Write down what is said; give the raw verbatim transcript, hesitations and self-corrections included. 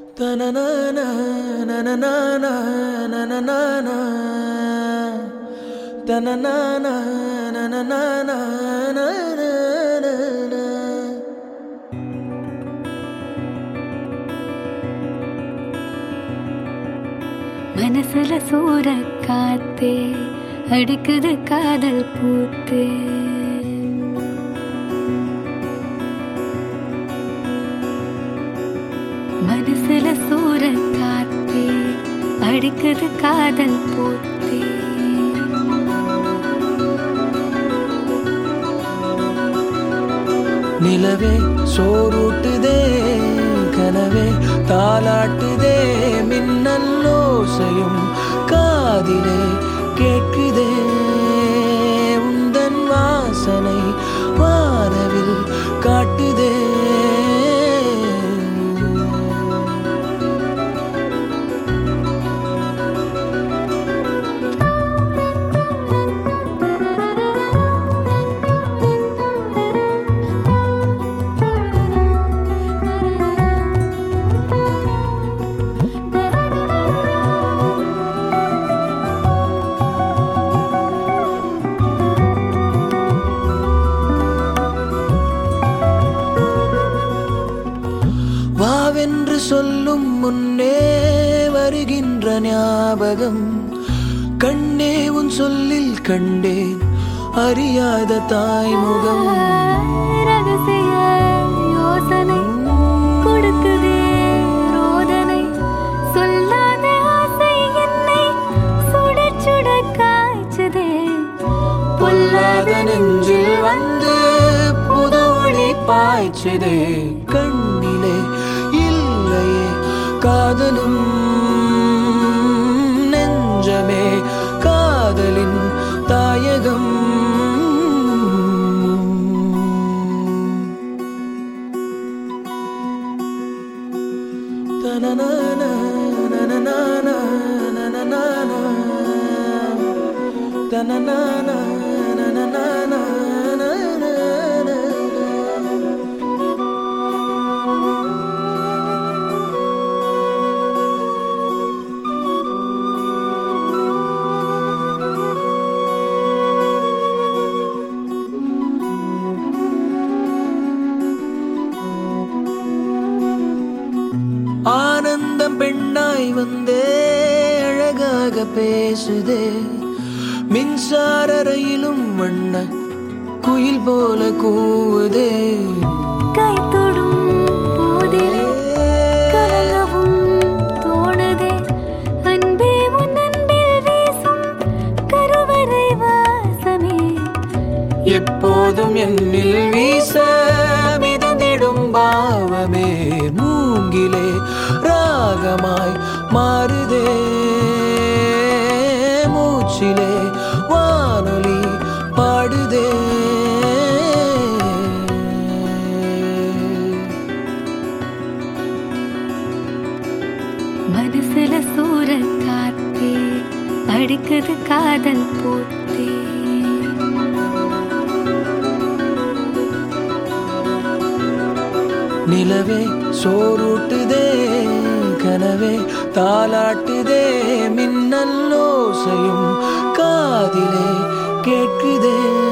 தனனானா நனனானா நனனானா தனனானா நனனானா நனனானா. மனசுல சூற காத்தே அடிக்குது காதல் பூத்தே. மனசுல சூற காத்தே அடிக்குது காதல் பூத்தே. நிலவே சோறுட்டுதே கனவே தாலாட்டுதே மின்னல் ஓசையும் காதிலே கேட்குதே. உந்தன் வாசனை வானவில் காட்டுதே. வாவென்று சொல்லும் முன்னே வருகின்ற ஞாபகம். கண்ணே உன் சொல்லில் கண்டேன் அறியாத தாய்முகம். ரகசிய யோசனை கொடுக்குதே ரோதனை. சொல்லாத ஆசை என்னை சுட சுட காய்ச்சதே. பொல்லாத நெஞ்சில் வந்து புது ஒளி பாய்ச்சதே. கண்ணிலே இல்லையே காதலும் நெஞ்சமே காதலின் தாயகம். தனனானா நனனானா நனனானா தனனானா நனனானா நனனானா. ஆனந்தம் பெண்ணாய் வந்தே அழகாக பேசுதே. மின்சார ரயிலும் வண்ண குயில் போல கூவுதே. கை தொடும் போதிலே கலங்கவும் தோணுதே. அன்பே உன் அன்பில் வீசும் கருவறை வாசமே. எப்போதும் என்னில் வீச மிதந்திடும் பாவமே. மூங்கிலே ராகமாய் மாறுதே. மூச்சிலே வானொலி பாடுதே. மனசுல சூற காத்தே அடிக்குது காதல் பூத்தே. நிலவே சோறுட்டுதே கனவே தாலாட்டுதே மின்னல் ஓசையும் காதிலே கேட்குதே.